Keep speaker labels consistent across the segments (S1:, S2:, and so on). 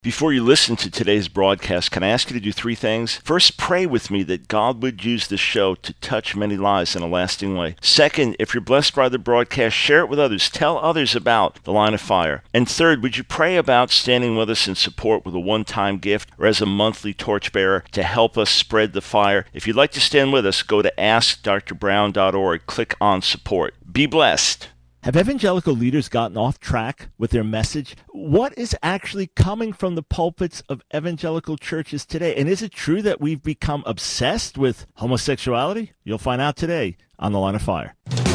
S1: Before you listen to today's broadcast, can I ask you to do three things? First, pray with me that God would use this show to touch many lives in a lasting way. Second, if you're blessed by the broadcast, share it with others. Tell others about The Line of Fire. And third, would you pray about standing with us in support with a one-time gift or as a monthly torchbearer to help us spread the fire? If you'd like to stand with us, go to AskDrBrown.org. Click on support. Be blessed.
S2: Have evangelical leaders gotten off track with their message? What is actually coming from the pulpits of evangelical churches today? And is it true that we've become obsessed with homosexuality? You'll find out today on The Line of Fire.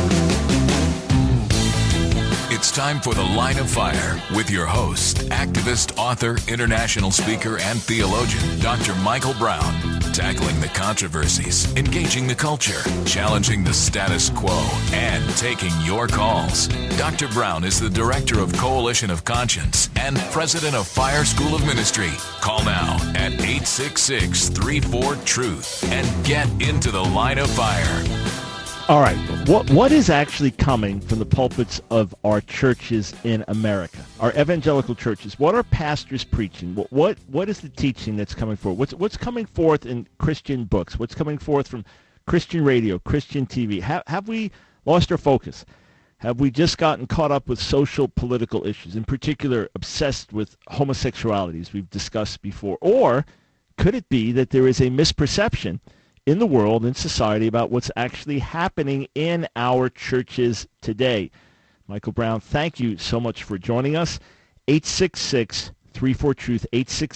S3: It's time for The Line of Fire with your host, activist, author, international speaker, and theologian, Dr. Michael Brown. Tackling the controversies, engaging the culture, challenging the status quo, and taking your calls. Dr. Brown is the director of Coalition of Conscience and president of Fire School of Ministry. Call now at 866-34-TRUTH and get into the Line of Fire.
S2: All right, what is actually coming from the pulpits of our churches in America, our evangelical churches? What are pastors preaching? What is the teaching that's coming forth? What's coming forth in Christian books? What's coming forth from Christian radio, Christian TV? Have we lost our focus? Have we just gotten caught up with social, political issues, in particular obsessed with homosexuality, as we've discussed before? Or could it be that there is a misperception in the world, in society, about what's actually happening in our churches today? Michael Brown, thank you so much for joining us. 866-34-TRUTH,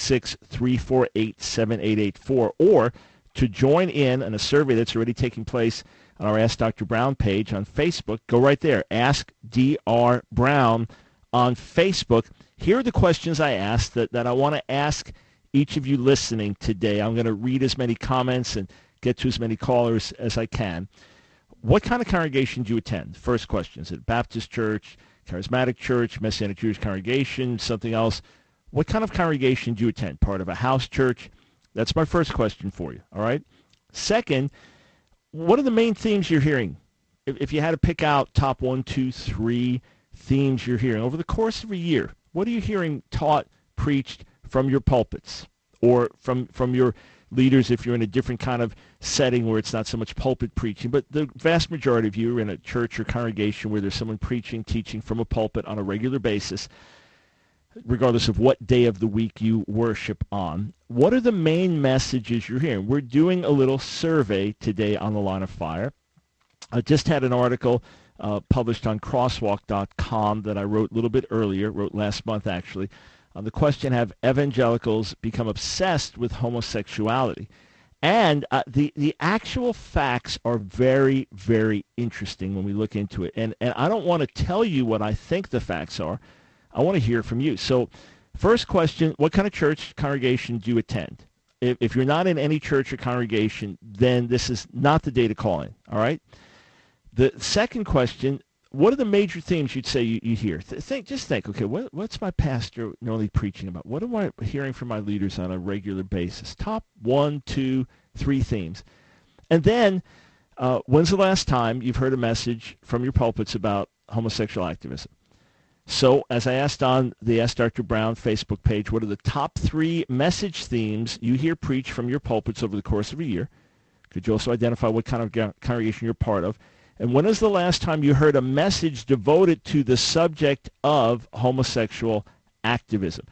S2: 866-348-7884, or to join in on a survey that's already taking place on our Ask Dr. Brown page on Facebook. Go right there, Ask Dr. Brown on Facebook. Here are the questions I asked that I want to ask each of you listening today. I'm going to read as many comments and get to as many callers as I can. What kind of congregation do you attend? First question, is it Baptist church, charismatic church, Messianic Jewish congregation, something else? What kind of congregation do you attend? Part of a house church? That's my first question for you, all right? Second, what are the main themes you're hearing? If you had to pick out top 1, 2, 3 themes you're hearing over the course of a year, what are you hearing taught, preached from your pulpits or from your leaders if you're in a different kind of setting where it's not so much pulpit preaching, but the vast majority of you are in a church or congregation where there's someone preaching, teaching from a pulpit on a regular basis, regardless of what day of the week you worship on. What are the main messages you're hearing? We're doing a little survey today on The Line of Fire. I just had an article published on crosswalk.com that I wrote a little bit earlier, wrote last month actually, on the question, have evangelicals become obsessed with homosexuality? And the actual facts are very, very interesting when we look into it. And I don't want to tell you what I think the facts are. I want to hear from you. So first question, what kind of church congregation do you attend? If you're not in any church or congregation, then this is not the day to call in, all right? The second question, what are the major themes you'd say you hear? Just think, okay, what's my pastor normally preaching about? What am I hearing from my leaders on a regular basis? Top 1, 2, 3 themes. And then, when's the last time you've heard a message from your pulpits about homosexual activism? So, as I asked on the Ask Dr. Brown Facebook page, what are the top 3 message themes you hear preached from your pulpits over the course of a year? Could you also identify what kind of congregation you're part of? And when is the last time you heard a message devoted to the subject of homosexual activism?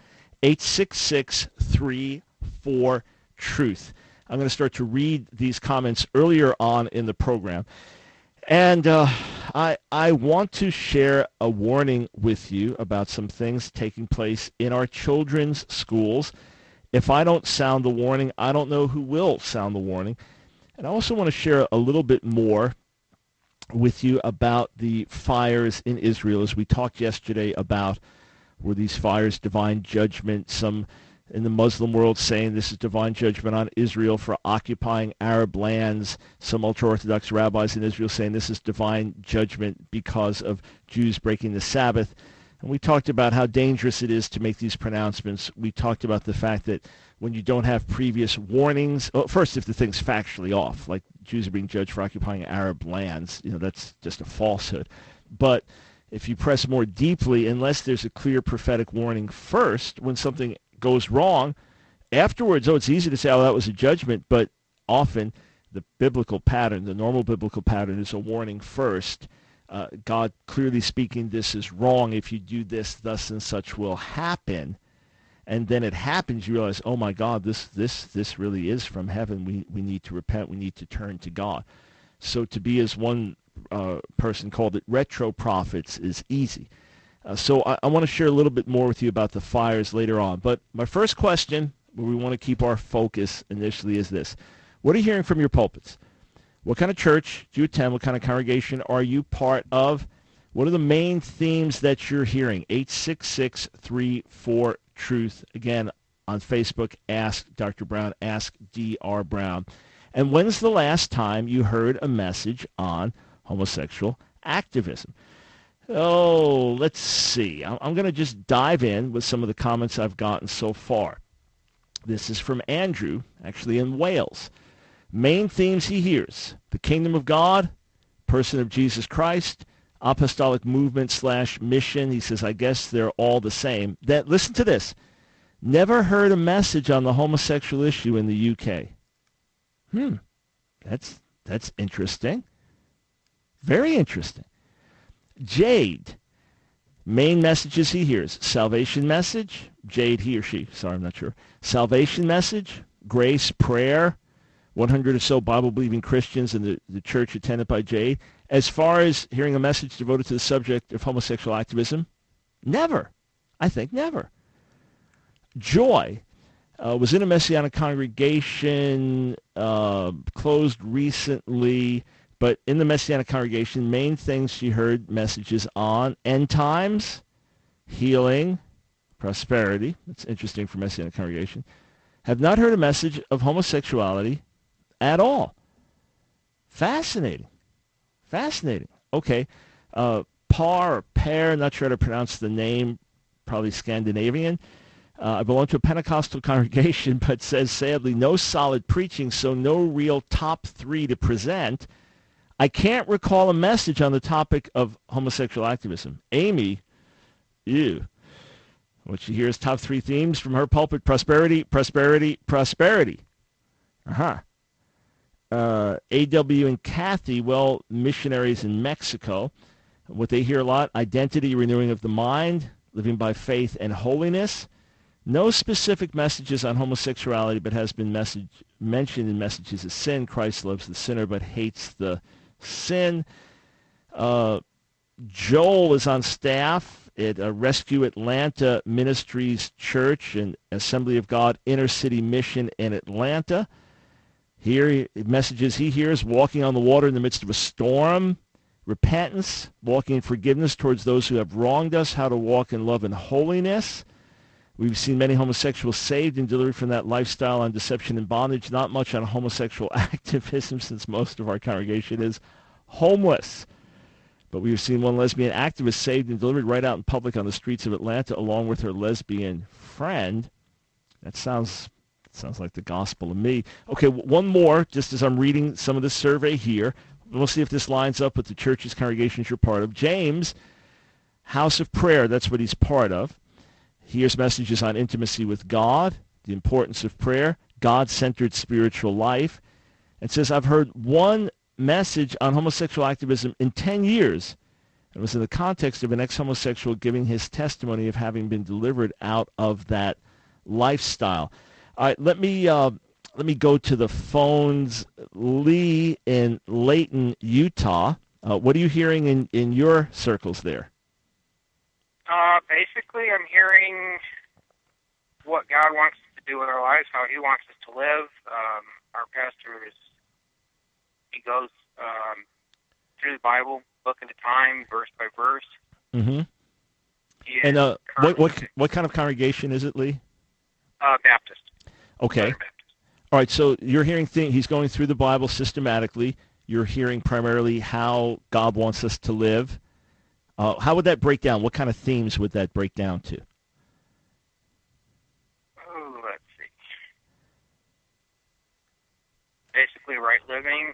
S2: 866-34-TRUTH. I'm going to start to read these comments earlier on in the program. And I want to share a warning with you about some things taking place in our children's schools. If I don't sound the warning, I don't know who will sound the warning. And I also want to share a little bit more with you about the fires in Israel. As we talked yesterday about, were these fires divine judgment? Some in the Muslim world saying this is divine judgment on Israel for occupying Arab lands. Some ultra-Orthodox rabbis in Israel saying this is divine judgment because of Jews breaking the Sabbath. And we talked about how dangerous it is to make these pronouncements. We talked about the fact that when you don't have previous warnings, well, first, if the thing's factually off, like Jews are being judged for occupying Arab lands, that's just a falsehood. But if you press more deeply, unless there's a clear prophetic warning first, when something goes wrong, afterwards, it's easy to say, that was a judgment, but often the biblical pattern, the normal biblical pattern, is a warning first. God clearly speaking, this is wrong. If you do this, thus and such will happen. And then it happens, you realize, oh my God, this really is from heaven. We need to repent. We need to turn to God. So to be, as one person called it, retro prophets is easy. So I want to share a little bit more with you about the fires later on. But my first question, where we want to keep our focus initially, is this. What are you hearing from your pulpits? What kind of church do you attend? What kind of congregation are you part of? What are the main themes that you're hearing? 866-34-TRUTH. Again, on Facebook, Ask Dr. Brown, Ask Dr. Brown. And when's the last time you heard a message on homosexual activism? Oh, let's see. I'm going to just dive in with some of the comments I've gotten so far. This is from Andrew, actually in Wales. Main themes he hears: the kingdom of God, person of Jesus Christ, apostolic movement / mission. He says, I guess they're all the same. Listen to this. Never heard a message on the homosexual issue in the UK. That's interesting. Very interesting. Jade, main messages he hears: salvation message. Jade, he or she, sorry, I'm not sure. Salvation message, grace, prayer, 100 or so Bible-believing Christians in the church attended by Jade. As far as hearing a message devoted to the subject of homosexual activism, never. I think never. Joy was in a Messianic congregation, closed recently, but in the Messianic congregation, main things she heard messages on: end times, healing, prosperity. That's interesting for Messianic congregation. Have not heard a message of homosexuality at all. Fascinating. Okay. Pear, not sure how to pronounce the name, probably Scandinavian. I belong to a Pentecostal congregation, but says, sadly, no solid preaching, so no real top 3 to present. I can't recall a message on the topic of homosexual activism. Amy, ew. What she hears, top 3 themes from her pulpit: prosperity, prosperity, prosperity. AW and Kathy, well, missionaries in Mexico. What they hear a lot: identity, renewing of the mind, living by faith and holiness. No specific messages on homosexuality, but has been mentioned in messages of sin. Christ loves the sinner but hates the sin. Joel is on staff at Rescue Atlanta Ministries Church and Assembly of God Inner City Mission in Atlanta. Here, messages he hears: walking on the water in the midst of a storm, repentance, walking in forgiveness towards those who have wronged us, how to walk in love and holiness. We've seen many homosexuals saved and delivered from that lifestyle on deception and bondage. Not much on homosexual activism, since most of our congregation is homeless. But we've seen one lesbian activist saved and delivered right out in public on the streets of Atlanta, along with her lesbian friend. That sounds like the gospel to me. Okay, one more, just as I'm reading some of the survey here. We'll see if this lines up with the churches, congregations you're part of. James, House of Prayer, that's what he's part of. He hears messages on intimacy with God, the importance of prayer, God-centered spiritual life, and says, I've heard one message on homosexual activism in 10 years. It was in the context of an ex-homosexual giving his testimony of having been delivered out of that lifestyle. All right, let me go to the phones. Lee in Layton, Utah. What are you hearing in your circles there?
S4: Basically, I'm hearing what God wants us to do with our lives, how He wants us to live. Our pastor he goes through the Bible, book at a time, verse by verse.
S2: Mm-hmm. And what kind of congregation is it, Lee?
S4: Baptist.
S2: Okay. All right, so you're hearing he's going through the Bible systematically. You're hearing primarily how God wants us to live. How would that break down? What kind of themes would that break down to?
S4: Oh, let's see. Basically, right living,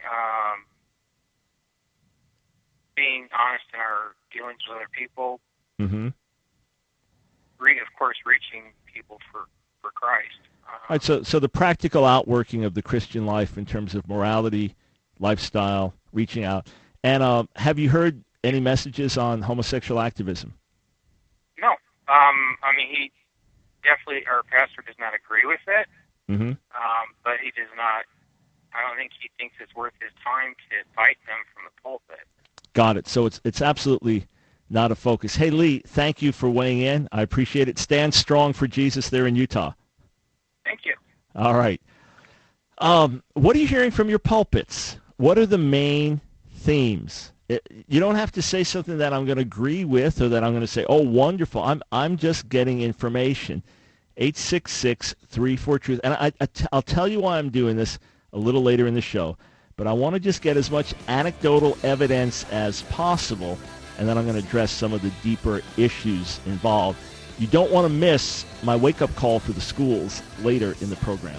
S4: being honest in our dealings with other people.
S2: Mm-hmm.
S4: Of course, reaching people for for Christ.
S2: All right, so the practical outworking of the Christian life in terms of morality, lifestyle, reaching out. And have you heard any messages on homosexual activism?
S4: No. He definitely, our pastor does not agree with it, but he does not, I don't think he thinks it's worth his time to fight them from the pulpit.
S2: Got it. So it's absolutely not a focus. Hey, Lee, thank you for weighing in. I appreciate it. Stand strong for Jesus there in Utah.
S4: Thank you.
S2: All right. What are you hearing from your pulpits? What are the main themes? You don't have to say something that I'm going to agree with or that I'm going to say, oh, wonderful. I'm just getting information. 866-34-TRUTH. And I'll tell you why I'm doing this a little later in the show. But I want to just get as much anecdotal evidence as possible, and then I'm going to address some of the deeper issues involved. You don't want to miss my wake-up call for the schools later in the program.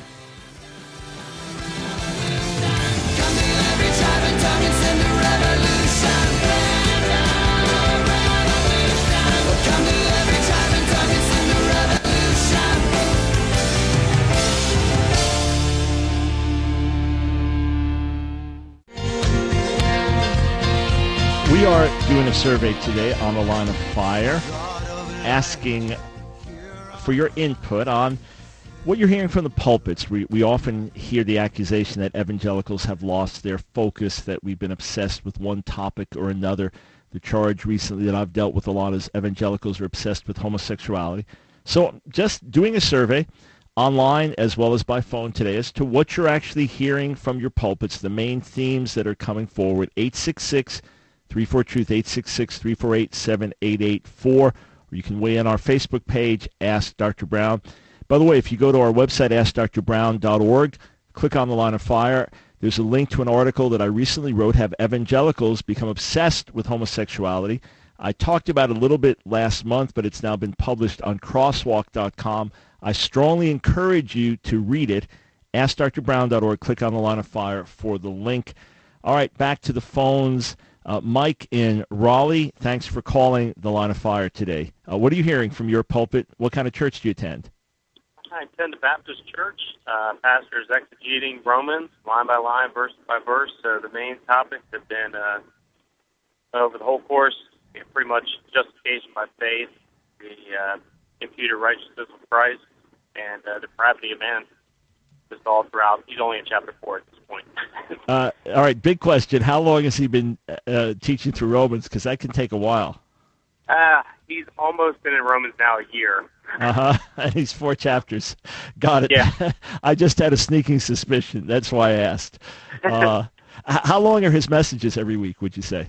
S2: We are doing a survey today on the Line of Fire, asking for your input on what you're hearing from the pulpits. We often hear the accusation that evangelicals have lost their focus, that we've been obsessed with one topic or another. The charge recently that I've dealt with a lot is evangelicals are obsessed with homosexuality. So just doing a survey online as well as by phone today as to what you're actually hearing from your pulpits, the main themes that are coming forward. 866-34-TRUTH, 866-348-7884, or you can weigh in our Facebook page, Ask Dr. Brown. By the way, if you go to our website, AskDrBrown.org, click on the Line of Fire, there's a link to an article that I recently wrote, Have Evangelicals Become Obsessed with Homosexuality? I talked about it a little bit last month, but it's now been published on crosswalk.com. I strongly encourage you to read it. AskDrBrown.org, click on the Line of Fire for the link. All right, back to the phones. Mike in Raleigh, thanks for calling the Line of Fire today. What are you hearing from your pulpit? What kind of church do you attend?
S5: I attend a Baptist church. Pastor is exegeting Romans line by line, verse by verse. So the main topics have been, over the whole course, pretty much justification by faith, the imputed righteousness of Christ, and the depravity of man. Just all throughout. He's only in chapter 4 at this point.
S2: All right, big question. How long has he been teaching through Romans? Because that can take a while.
S5: He's almost been in Romans now a year.
S2: And he's 4 chapters. Got it.
S5: Yeah.
S2: I just had a sneaking suspicion. That's why I asked. How long are his messages every week, would you say?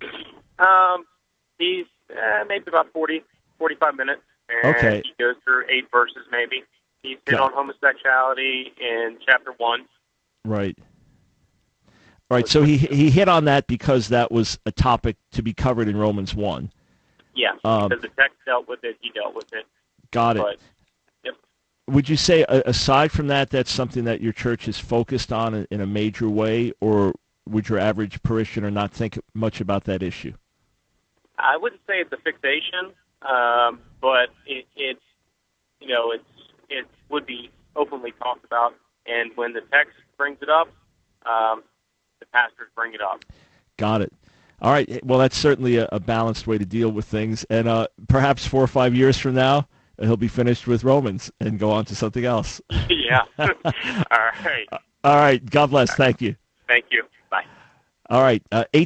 S5: He's maybe about 40, 45 minutes. And
S2: Okay.
S5: he goes through 8 verses maybe. He's hit on homosexuality in chapter 1.
S2: Right. All right, so he hit on that because that was a topic to be covered in Romans 1.
S5: Yeah, because the text dealt with it, he dealt with it.
S2: Got it.
S5: But, yep.
S2: Would you say, aside from that, that's something that your church is focused on in a major way, or would your average parishioner not think much about that issue?
S5: I wouldn't say it's a fixation, but it would be openly talked about. And when the text brings it up, the pastors bring it up.
S2: Got it. All right. Well, that's certainly a balanced way to deal with things. And perhaps 4 or 5 years from now, he'll be finished with Romans and go on to something else.
S5: Yeah. All right.
S2: All right. God bless. Thank you.
S5: Thank you. Bye.
S2: All right.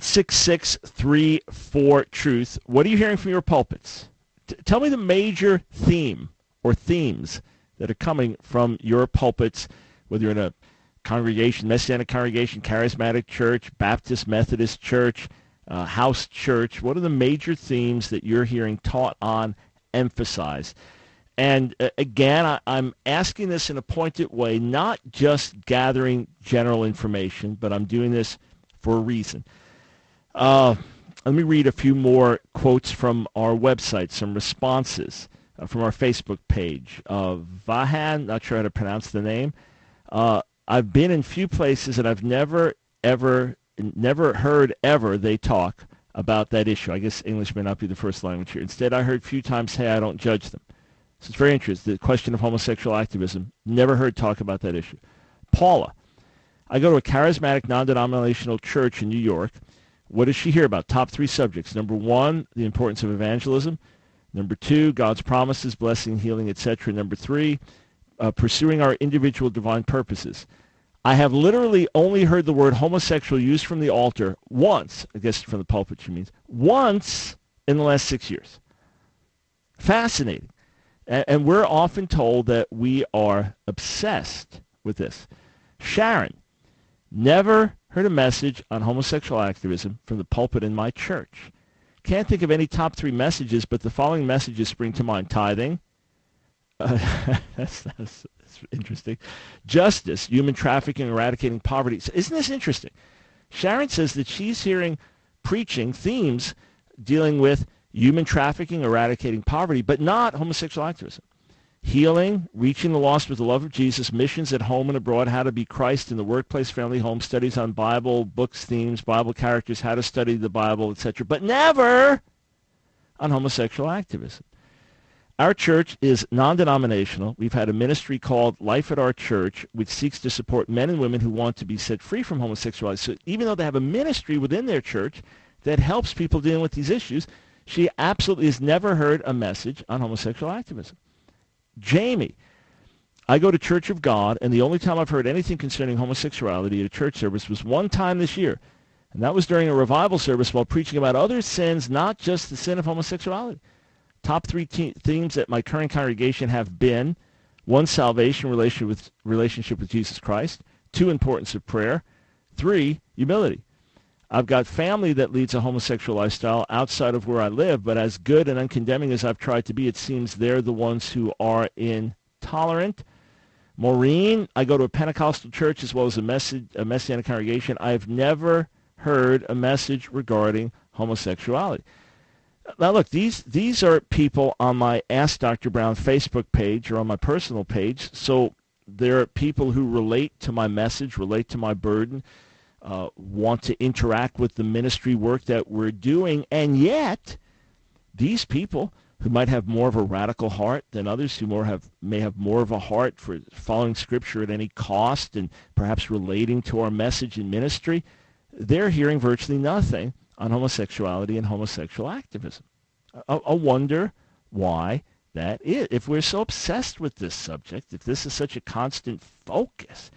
S2: 866-34-TRUTH. What are you hearing from your pulpits? Tell me the major theme or themes that are coming from your pulpits, whether you're in a congregation, Messianic congregation, charismatic church, Baptist, Methodist church, house church. What are the major themes that you're hearing taught on, emphasized? And again, I'm asking this in a pointed way, not just gathering general information, but I'm doing this for a reason. Let me read a few more quotes from our website, some responses from our Facebook page. Vahan, not sure how to pronounce the name. I've been in few places and I've never heard they talk about that issue. I guess English may not be the first language here. Instead, I heard few times, hey, I don't judge them. So it's very interesting. The question of homosexual activism, never heard talk about that issue. Paula, I go to a charismatic non-denominational church in New York. What does she hear about? Top 3 subjects. Number 1, the importance of evangelism. Number 2, God's promises, blessing, healing, etc. Number 3, pursuing our individual divine purposes. I have literally only heard the word homosexual used from the altar once, I guess from the pulpit she means, once in the last 6 years. Fascinating. And we're often told that we are obsessed with this. Sharon, never heard a message on homosexual activism from the pulpit in my church. Can't think of any top 3 messages, but the following messages spring to mind. Tithing. That's interesting. Justice, human trafficking, eradicating poverty. Isn't this interesting? Sharon says that she's hearing preaching themes dealing with human trafficking, eradicating poverty, but not homosexual activism. Healing, reaching the lost with the love of Jesus, missions at home and abroad, how to be Christ in the workplace, family, home, studies on Bible, books, themes, Bible characters, how to study the Bible, etc., but never on homosexual activism. Our church is non-denominational. We've had a ministry called Life at Our Church, which seeks to support men and women who want to be set free from homosexuality. So even though they have a ministry within their church that helps people dealing with these issues, she absolutely has never heard a message on homosexual activism. Jamie, I go to Church of God, and the only time I've heard anything concerning homosexuality at a church service was one time this year, and that was during a revival service while preaching about other sins, not just the sin of homosexuality. Top 3 themes at my current congregation have been: 1, salvation, relationship with Jesus Christ; 2, importance of prayer; 3, humility. I've got family that leads a homosexual lifestyle outside of where I live, but as good and uncondemning as I've tried to be, it seems they're the ones who are intolerant. Maureen, I go to a Pentecostal church as well as a Messianic congregation. I've never heard a message regarding homosexuality. Now look, these are people on my Ask Dr. Brown Facebook page or on my personal page, so there are people who relate to my message, relate to my burden, want to interact with the ministry work that we're doing, and yet these people who might have more of a radical heart than others, who may have more of a heart for following Scripture at any cost and perhaps relating to our message and ministry, they're hearing virtually nothing on homosexuality and homosexual activism. I wonder why that is. If we're so obsessed with this subject, if this is such a constant focus,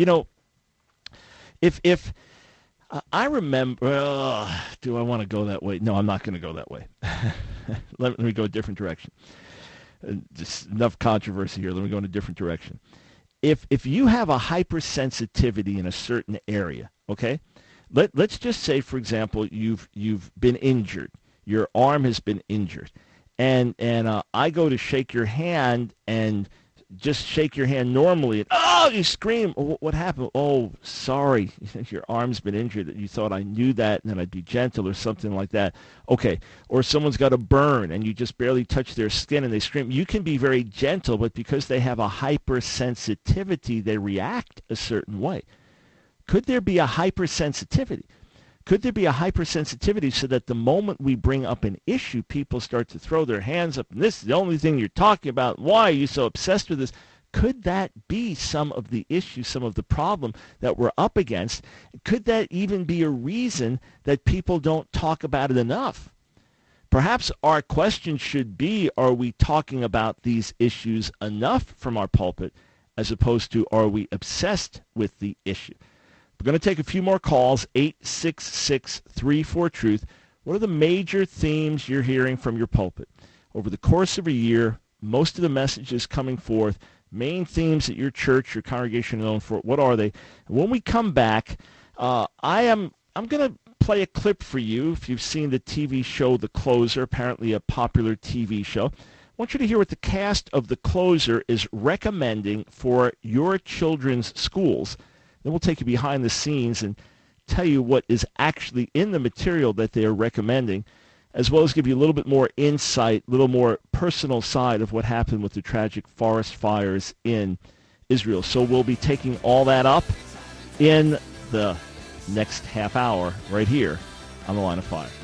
S2: if I remember, do I want to go that way? No, I'm not going to go that way. Let me go a different direction. Just enough controversy here. Let me go in a different direction. If you have a hypersensitivity in a certain area, okay? Let's just say, for example, you've been injured. Your arm has been injured, and I go to shake your hand and just shake your hand normally, and oh, you scream. What happened? Oh, sorry, your arm's been injured. You thought I knew that, and then I'd be gentle or something like that. Okay, or someone's got a burn, and you just barely touch their skin, and they scream. You can be very gentle, but because they have a hypersensitivity, they react a certain way. Could there be a hypersensitivity? Could there be a hypersensitivity so that the moment we bring up an issue, people start to throw their hands up, and this is the only thing you're talking about, why are you so obsessed with this? Could that be some of the issue, some of the problem that we're up against? Could that even be a reason that people don't talk about it enough? Perhaps our question should be, are we talking about these issues enough from our pulpit, as opposed to are we obsessed with the issue? We're going to take a few more calls, 866-34-TRUTH. What are the major themes you're hearing from your pulpit? Over the course of a year, most of the messages coming forth, main themes that your church, your congregation are known for, what are they? And when we come back, I'm going to play a clip for you. If you've seen the TV show The Closer, apparently a popular TV show, I want you to hear what the cast of The Closer is recommending for your children's schools. Then we'll take you behind the scenes and tell you what is actually in the material that they are recommending, as well as give you a little bit more insight, a little more personal side of what happened with the tragic forest fires in Israel. So we'll be taking all that up in the next half hour right here on The Line of Fire.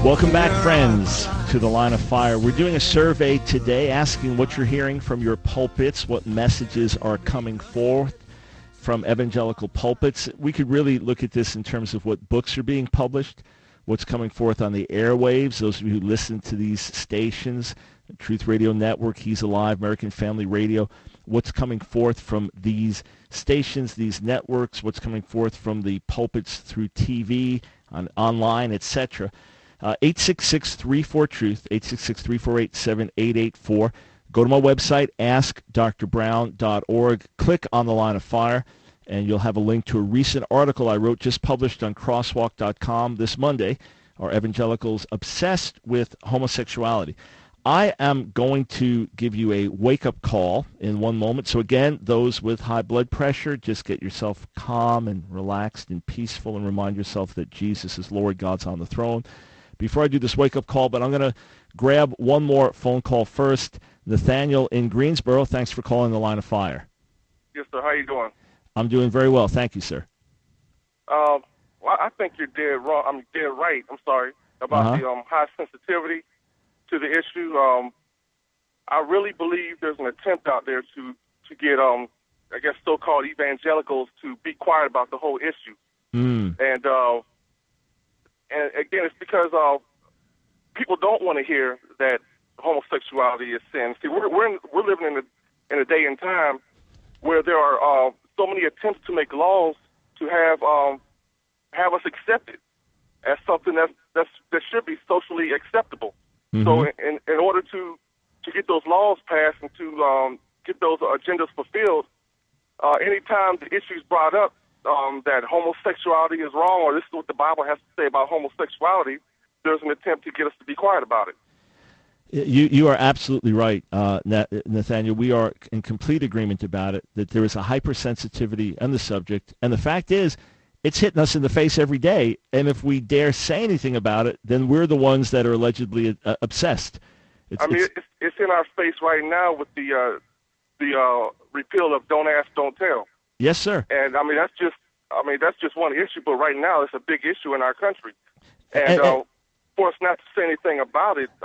S2: Welcome back, friends, to the Line of Fire. We're doing a survey today asking what you're hearing from your pulpits, what messages are coming forth from evangelical pulpits. We could really look at this in terms of what books are being published, what's coming forth on the airwaves, those of you who listen to these stations, Truth Radio Network, He's Alive, American Family Radio, what's coming forth from these stations, these networks, what's coming forth from the pulpits through TV, online, etc. 866-34-TRUTH, 866-348-7884. Go to my website, askdrbrown.org. Click on the Line of Fire, and you'll have a link to a recent article I wrote just published on crosswalk.com this Monday. Are evangelicals obsessed with homosexuality? I am going to give you a wake-up call in one moment. So again, those with high blood pressure, just get yourself calm and relaxed and peaceful and remind yourself that Jesus is Lord, God's on the throne. Before I do this wake-up call, but I'm going to grab one more phone call first. Nathaniel in Greensboro, thanks for calling the Line of Fire.
S6: Yes, sir. How you doing?
S2: I'm doing very well. Thank you, sir.
S6: Well, I think you're dead wrong. I'm dead right. I'm sorry about the high sensitivity to the issue. I really believe there's an attempt out there to get, I guess, so-called evangelicals to be quiet about the whole issue. And again, it's because people don't want to hear that homosexuality is sin. See, we're living in a day and time where there are so many attempts to make laws to have us accepted as something that should be socially acceptable. So in order to get those laws passed and to get those agendas fulfilled, anytime the issue is brought up that homosexuality is wrong, or this is what the Bible has to say about homosexuality, there's an attempt to get us to be quiet about it.
S2: You are absolutely right, Nathaniel. We are in complete agreement about it, that there is a hypersensitivity on the subject. And the fact is, it's hitting us in the face every day. And if we dare say anything about it, then we're the ones that are allegedly obsessed. It's
S6: in our face right now with the repeal of Don't Ask, Don't Tell.
S2: Yes, sir.
S6: And that's just one issue, but right now it's a big issue in our country. And for us not to say anything about it,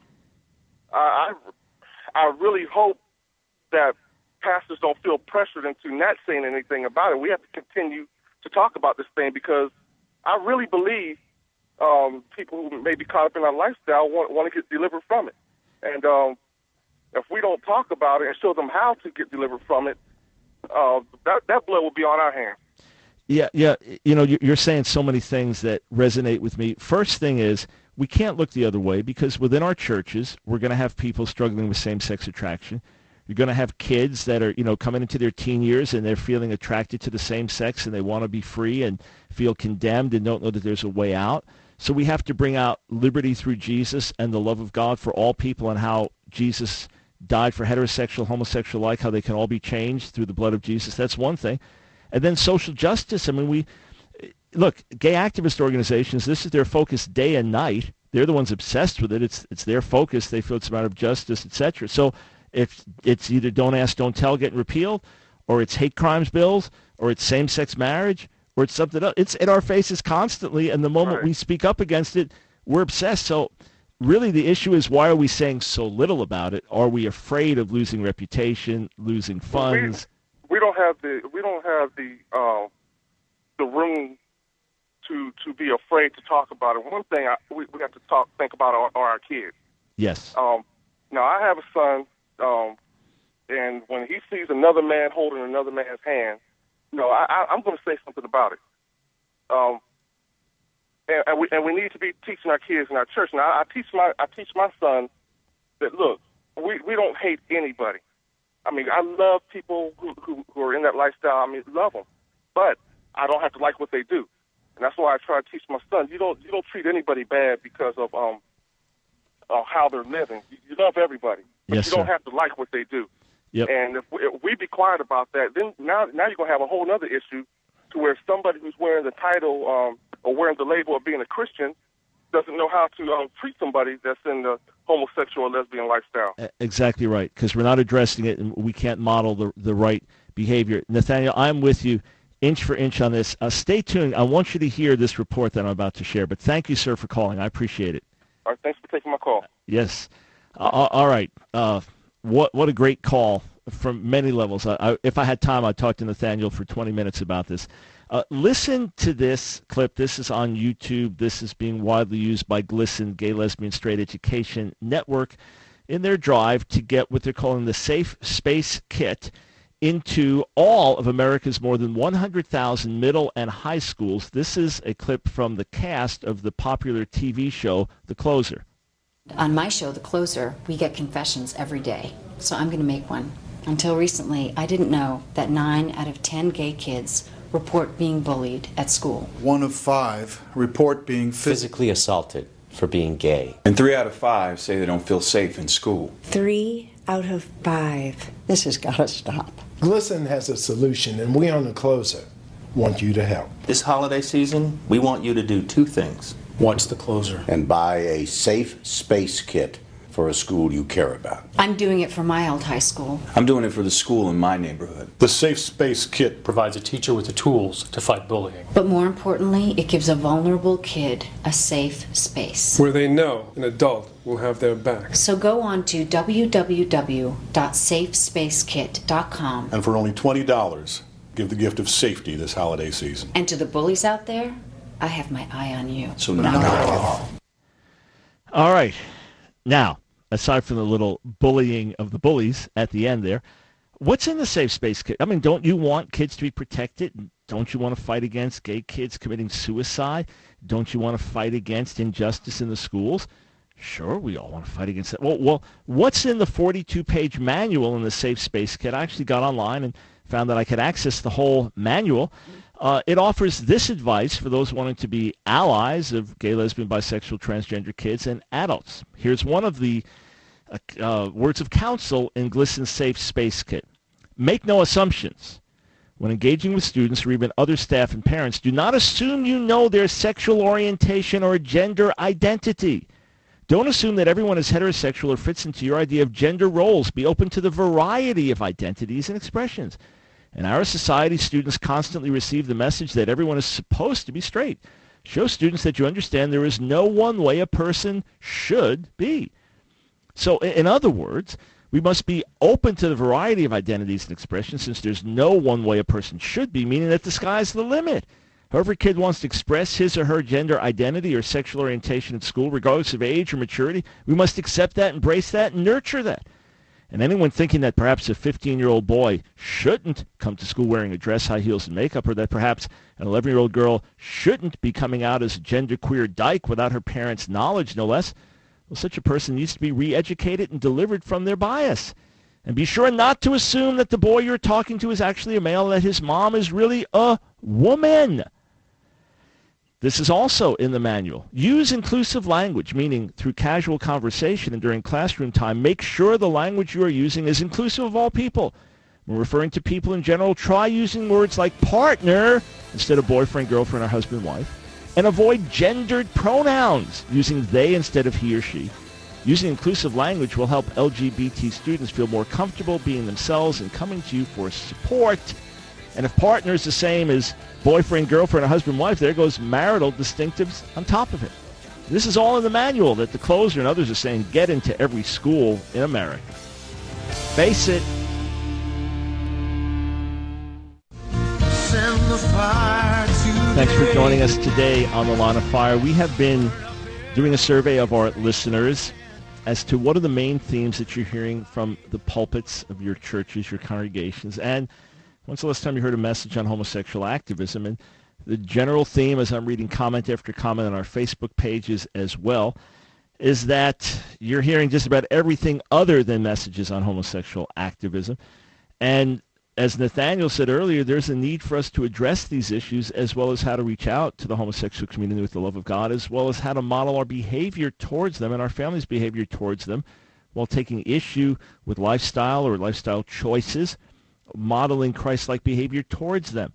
S6: I really hope that pastors don't feel pressured into not saying anything about it. We have to continue to talk about this thing because I really believe people who may be caught up in our lifestyle want to get delivered from it. And if we don't talk about it and show them how to get delivered from it, that blood will be on our hands.
S2: Yeah. You know, you're saying so many things that resonate with me. First thing is, we can't look the other way because within our churches, we're going to have people struggling with same-sex attraction. You're going to have kids that are, coming into their teen years and they're feeling attracted to the same sex and they want to be free and feel condemned and don't know that there's a way out. So we have to bring out liberty through Jesus and the love of God for all people and how Jesus died for heterosexual, homosexual alike, how they can all be changed through the blood of Jesus. That's one thing. And then social justice. I mean, look, gay activist organizations, this is their focus day and night. They're the ones obsessed with it. It's their focus. They feel it's a matter of justice, etc. So if it's either Don't Ask, Don't Tell getting repealed, or it's hate crimes bills, or it's same-sex marriage, or it's something else, it's in our faces constantly, and the moment we speak up against it, we're obsessed. So really the issue is, why are we saying so little about it? Are we afraid of losing reputation, losing funds?
S6: We don't have the room to be afraid to talk about it. One thing we have to think about are our kids.
S2: Yes.
S6: Now I have a son, and when he sees another man holding another man's hand, I'm going to say something about it. And we need to be teaching our kids in our church. Now I teach my son that, look, we don't hate anybody. I mean, I love people who are in that lifestyle. I mean, love them, but I don't have to like what they do, and that's why I try to teach my son. You don't treat anybody bad because of how they're living. You love everybody, but
S2: yes,
S6: you don't
S2: sir.
S6: have to like what they do.
S2: Yep.
S6: And if we be quiet about that, then now you're gonna have a whole other issue to where somebody who's wearing the title or wearing the label of being a Christian doesn't know how to treat somebody that's in the homosexual or lesbian lifestyle.
S2: Exactly right, because we're not addressing it and we can't model the right behavior. Nathaniel, I'm with you inch for inch on this. Stay tuned. I want you to hear this report that I'm about to share, but thank you, sir, for calling. I appreciate it.
S6: All right, thanks for taking my call.
S2: Yes. All right. What a great call from many levels. If I had time, I'd talk to Nathaniel for 20 minutes about this. Listen to this clip. This is on YouTube. This is being widely used by GLSEN, Gay, Lesbian, Straight Education Network, in their drive to get what they're calling the Safe Space Kit into all of America's more than 100,000 middle and high schools. This is a clip from the cast of the popular TV show, The Closer.
S7: On my show, The Closer, we get confessions every day, so I'm going to make one. Until recently, I didn't know that 9 out of 10 gay kids report being bullied at school.
S8: 1 of 5 report being
S9: physically assaulted for being gay.
S10: And 3 out of 5 say they don't feel safe in school.
S11: 3 out of 5. This has got to stop.
S12: GLSEN has a solution, and we on The Closer want you to help.
S9: This holiday season, we want you to do 2 things.
S8: Watch The Closer.
S13: And buy a Safe Space Kit for a school you care about.
S7: I'm doing it for my old high school.
S10: I'm doing it for the school in my neighborhood.
S8: The Safe Space Kit provides a teacher with the tools to fight bullying.
S7: But more importantly, it gives a vulnerable kid a safe space,
S14: where they know an adult will have their back.
S7: So go on to www.safespacekit.com.
S8: And for only $20, give the gift of safety this holiday season.
S7: And to the bullies out there, I have my eye on you.
S10: So now.
S2: All right. Now, aside from the little bullying of the bullies at the end there, what's in the Safe Space Kit? I mean, don't you want kids to be protected? Don't you want to fight against gay kids committing suicide? Don't you want to fight against injustice in the schools? Sure, we all want to fight against that. Well, what's in the 42-page manual in the Safe Space Kit? I actually got online and found that I could access the whole manual. It offers this advice for those wanting to be allies of gay, lesbian, bisexual, transgender kids and adults. Here's one of the words of counsel in GLSEN's Safe Space Kit. Make no assumptions. When engaging with students or even other staff and parents, do not assume you know their sexual orientation or gender identity. Don't assume that everyone is heterosexual or fits into your idea of gender roles. Be open to the variety of identities and expressions. In our society, students constantly receive the message that everyone is supposed to be straight. Show students that you understand there is no one way a person should be. So, in other words, we must be open to the variety of identities and expressions, since there's no one way a person should be, meaning that the sky's the limit. However a kid wants to express his or her gender identity or sexual orientation at school, regardless of age or maturity, we must accept that, embrace that, and nurture that. And anyone thinking that perhaps a 15-year-old boy shouldn't come to school wearing a dress, high heels, and makeup, or that perhaps an 11-year-old girl shouldn't be coming out as a genderqueer dyke without her parents' knowledge, no less, well, such a person needs to be re-educated and delivered from their bias. And be sure not to assume that the boy you're talking to is actually a male and that his mom is really a woman. This is also in the manual. Use inclusive language, meaning through casual conversation and during classroom time, make sure the language you are using is inclusive of all people. When referring to people in general, try using words like partner instead of boyfriend, girlfriend, or husband, wife. And avoid gendered pronouns, using they instead of he or she. Using inclusive language will help LGBT students feel more comfortable being themselves and coming to you for support. And if partner is the same as boyfriend, girlfriend, or husband, wife, there goes marital distinctives on top of it. This is all in the manual that the Closer and others are saying get into every school in America. Face it. Thanks for joining us today on The Line of Fire. We have been doing a survey of our listeners as to what are the main themes that you're hearing from the pulpits of your churches, your congregations, and when's the last time you heard a message on homosexual activism? And the general theme, as I'm reading comment after comment on our Facebook pages as well, is that you're hearing just about everything other than messages on homosexual activism. And as Nathaniel said earlier, there's a need for us to address these issues, as well as how to reach out to the homosexual community with the love of God, as well as how to model our behavior towards them and our family's behavior towards them while taking issue with lifestyle or lifestyle choices, modeling Christ-like behavior towards them.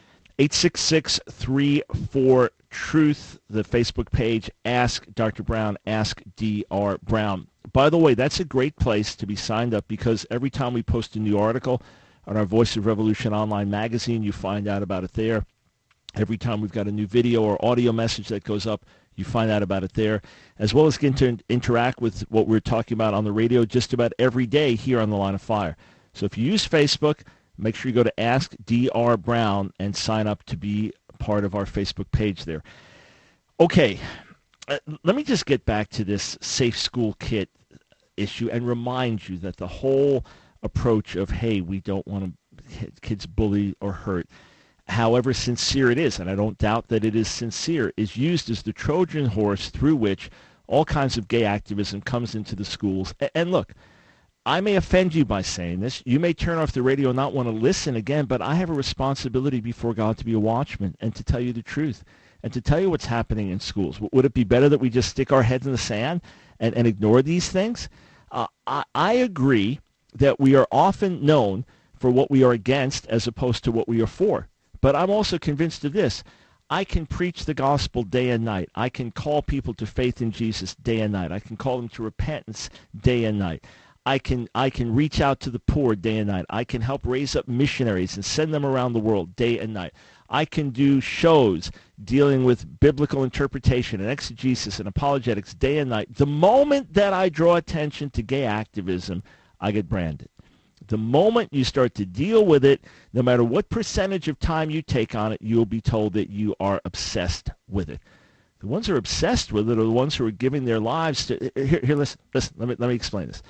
S2: 866-34-TRUTH, the Facebook page, Ask Dr. Brown, Ask Dr. Brown. By the way, that's a great place to be signed up, because every time we post a new article on our Voice of Revolution online magazine, you find out about it there. Every time we've got a new video or audio message that goes up, You find out about it there, as well as get to interact with what we're talking about on the radio just about every day here on The Line of Fire. So if you use Facebook, make sure you go to Ask Dr. Brown and sign up to be part of our Facebook page there. Okay, let me just get back to this Safe School Kit issue and remind you that the whole approach of, hey, we don't want to hit kids bully or hurt, however sincere it is, and I don't doubt that it is sincere, is used as the Trojan horse through which all kinds of gay activism comes into the schools. And look, I may offend you by saying this. You may turn off the radio and not want to listen again, but I have a responsibility before God to be a watchman and to tell you the truth and to tell you what's happening in schools. Would it be better that we just stick our heads in the sand and ignore these things? I agree that we are often known for what we are against as opposed to what we are for. But I'm also convinced of this. I can preach the gospel day and night. I can call people to faith in Jesus day and night. I can call them to repentance day and night. I can reach out to the poor day and night. I can help raise up missionaries and send them around the world day and night. I can do shows dealing with biblical interpretation and exegesis and apologetics day and night. The moment that I draw attention to gay activism, I get branded. The moment you start to deal with it, no matter what percentage of time you take on it, you'll be told that you are obsessed with it. The ones who are obsessed with it are the ones who are giving their lives to... Here, listen, let me explain this.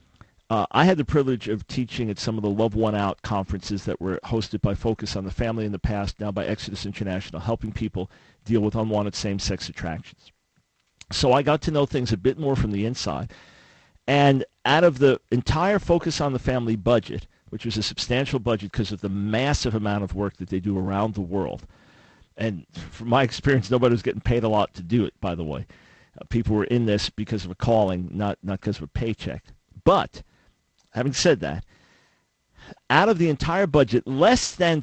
S2: I had the privilege of teaching at some of the Love One Out conferences that were hosted by Focus on the Family in the past, now by Exodus International, helping people deal with unwanted same-sex attractions. So I got to know things a bit more from the inside. And out of the entire Focus on the Family budget, which was a substantial budget because of the massive amount of work that they do around the world, and from my experience, nobody was getting paid a lot to do it, by the way. People were in this because of a calling, not because of a paycheck. But having said that, out of the entire budget, less than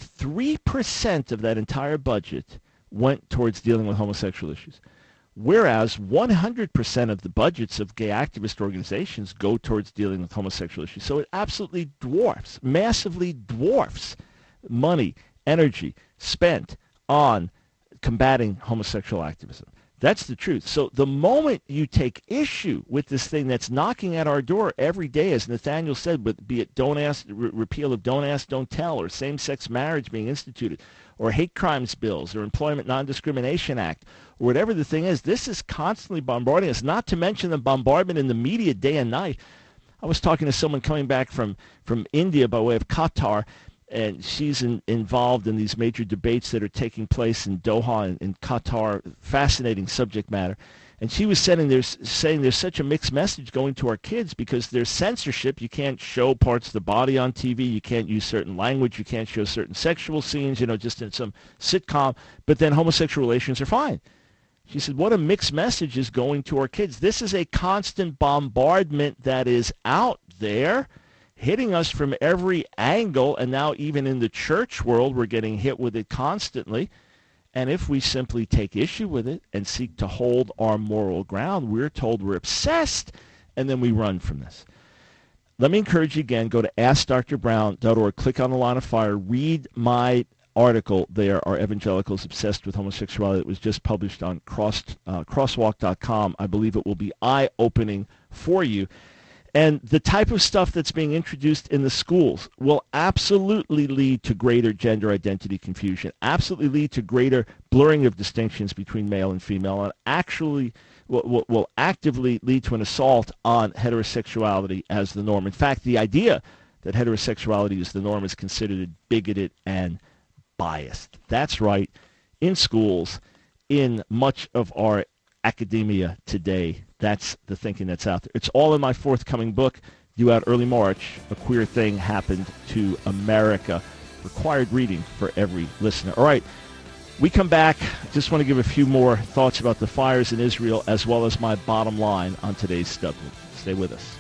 S2: 3% of that entire budget went towards dealing with homosexual issues, whereas 100% of the budgets of gay activist organizations go towards dealing with homosexual issues. So it absolutely dwarfs, massively dwarfs money, energy spent on combating homosexual activism. That's the truth. So the moment you take issue with this thing that's knocking at our door every day, as Nathaniel said, be it repeal of Don't Ask, Don't Tell, or same-sex marriage being instituted, or hate crimes bills, or Employment Non-Discrimination Act, or whatever the thing is, this is constantly bombarding us, not to mention the bombardment in the media day and night. I was talking to someone coming back from India by way of Qatar, and she's involved in these major debates that are taking place in Doha in Qatar. Fascinating subject matter. And she was saying there's such a mixed message going to our kids because there's censorship. You can't show parts of the body on TV. You can't use certain language. You can't show certain sexual scenes, just in some sitcom. But then homosexual relations are fine. She said, what a mixed message is going to our kids. This is a constant bombardment that is out there, hitting us from every angle, and now even in the church world, we're getting hit with it constantly. And if we simply take issue with it and seek to hold our moral ground, we're told we're obsessed, and then we run from this. Let me encourage you again, go to AskDrBrown.org, click on the Line of Fire, read my article there, Are Evangelicals Obsessed with Homosexuality? It was just published on crosswalk.com. I believe it will be eye-opening for you. And the type of stuff that's being introduced in the schools will absolutely lead to greater gender identity confusion, absolutely lead to greater blurring of distinctions between male and female, and actually will actively lead to an assault on heterosexuality as the norm. In fact, the idea that heterosexuality is the norm is considered bigoted and biased. That's right, in schools, in much of our academia today. That's the thinking that's out there. It's all in my forthcoming book, due out early March, A Queer Thing Happened to America. Required reading for every listener. All right, we come back. Just want to give a few more thoughts about the fires in Israel, as well as my bottom line on today's Studman. Stay with us.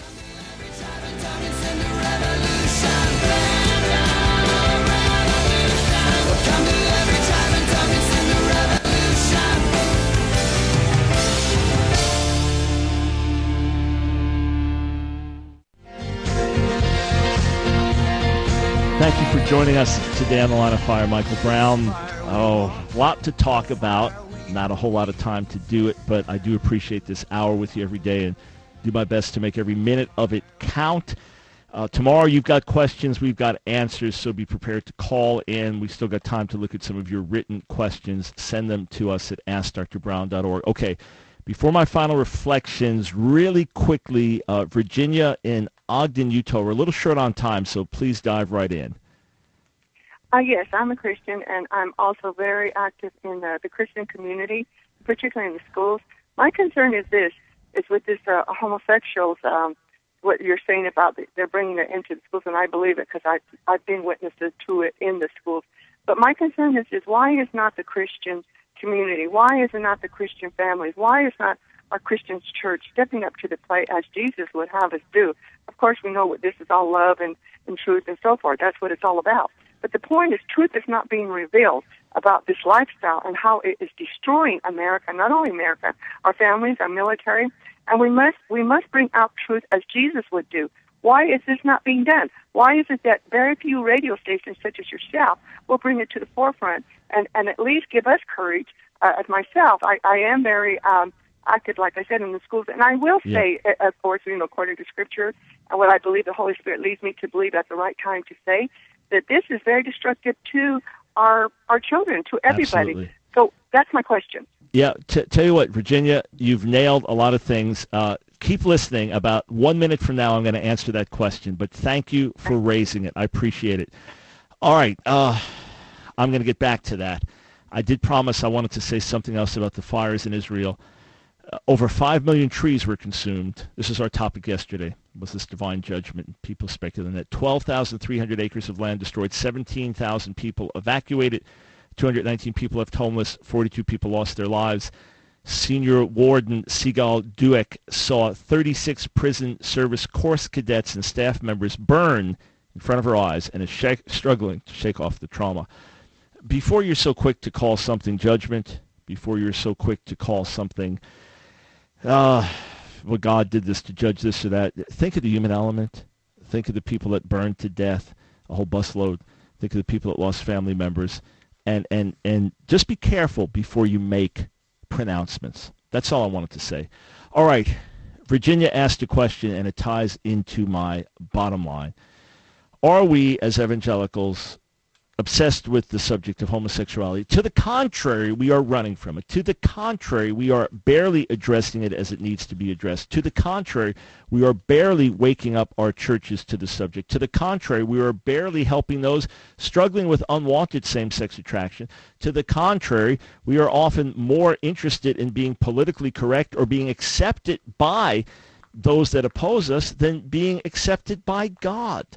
S2: Thank you for joining us today on the Line of Fire. Michael Brown. A lot to talk about. not a whole lot of time to do it, but I do appreciate this hour with you every day and do my best to make every minute of it count. Tomorrow you've got questions, we've got answers, so be prepared to call in. We still got time to look at some of your written questions. Send them to us at AskDrBrown.org. Okay, before my final reflections, really quickly, Virginia in Ogden, Utah. We're a little short on time, so please dive right in.
S15: Yes, I'm a Christian, and I'm also very active in the Christian community, particularly in the schools. My concern is with this homosexuals, what you're saying about they're bringing it into the schools, and I believe it because I've been witnesses to it in the schools. But my concern is why is not the Christian community, why is it not the Christian families, why is not our Christian church stepping up to the plate as Jesus would have us do? Of course, we know what this is all love and truth and so forth. That's what it's all about. But the point is, truth is not being revealed about this lifestyle and how it is destroying America, not only America, our families, our military, and we must bring out truth as Jesus would do. Why is this not being done? Why is it that very few radio stations such as yourself will bring it to the forefront and at least give us courage? As myself, I am very active, like I said, in the schools, and I will say, of course, according to Scripture, and what I believe the Holy Spirit leads me to believe at the right time to say, that this is very destructive to our children, to everybody.
S2: Absolutely.
S15: So that's my question.
S2: Yeah, tell you what, Virginia, you've nailed a lot of things. Keep listening. About 1 minute from now, I'm going to answer that question. But thank you for raising it. I appreciate it. All right, I'm going to get back to that. I did promise I wanted to say something else about the fires in Israel. Over 5 million trees were consumed. This is our topic yesterday, was this divine judgment. People speculating that 12,300 acres of land destroyed, 17,000 people evacuated, 219 people left homeless, 42 people lost their lives. Senior Warden Sigal Dueck saw 36 prison service course cadets and staff members burn in front of her eyes and is struggling to shake off the trauma. Before you're so quick to call something judgment, before you're so quick to call something well, God did this to judge this or that. Think of the human element. Think of the people that burned to death, a whole busload. Think of the people that lost family members. And just be careful before you make pronouncements. That's all I wanted to say. All right. Virginia asked a question, and it ties into my bottom line. Are we, as evangelicals, obsessed with the subject of homosexuality? To the contrary, we are running from it. To the contrary, we are barely addressing it as it needs to be addressed. To the contrary, we are barely waking up our churches to the subject. To the contrary, we are barely helping those struggling with unwanted same-sex attraction. To the contrary, we are often more interested in being politically correct or being accepted by those that oppose us than being accepted by God.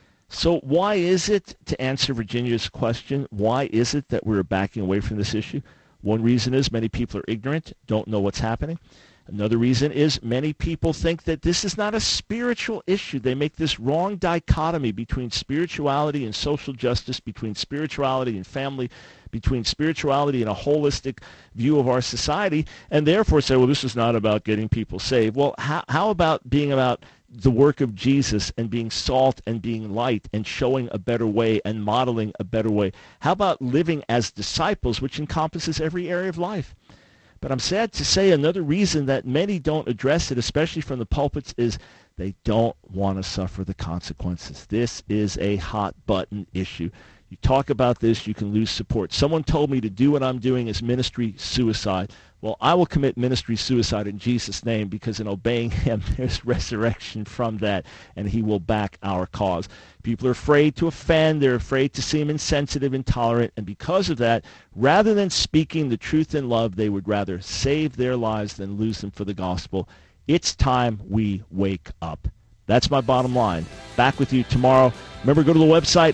S2: So why is it, to answer Virginia's question, why is it that we're backing away from this issue? One reason is many people are ignorant, don't know what's happening. Another reason is many people think that this is not a spiritual issue. They make this wrong dichotomy between spirituality and social justice, between spirituality and family, between spirituality and a holistic view of our society, and therefore say, well, this is not about getting people saved. Well, how about being about the work of Jesus and being salt and being light and showing a better way and modeling a better way? How about living as disciples, which encompasses every area of life? But I'm sad to say another reason that many don't address it, especially from the pulpits, is they don't want to suffer the consequences. This is a hot button issue. You talk about this, you can lose support. Someone told me to do what I'm doing is ministry suicide. Well, I will commit ministry suicide in Jesus' name, because in obeying him, there's resurrection from that, and he will back our cause. People are afraid to offend. They're afraid to seem insensitive, intolerant, and because of that, rather than speaking the truth in love, they would rather save their lives than lose them for the gospel. It's time we wake up. That's my bottom line. Back with you tomorrow. Remember, go to the website,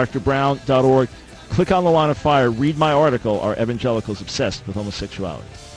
S2: AskDrBrown.org. Click on the Line of Fire. Read my article, Are Evangelicals Obsessed with Homosexuality?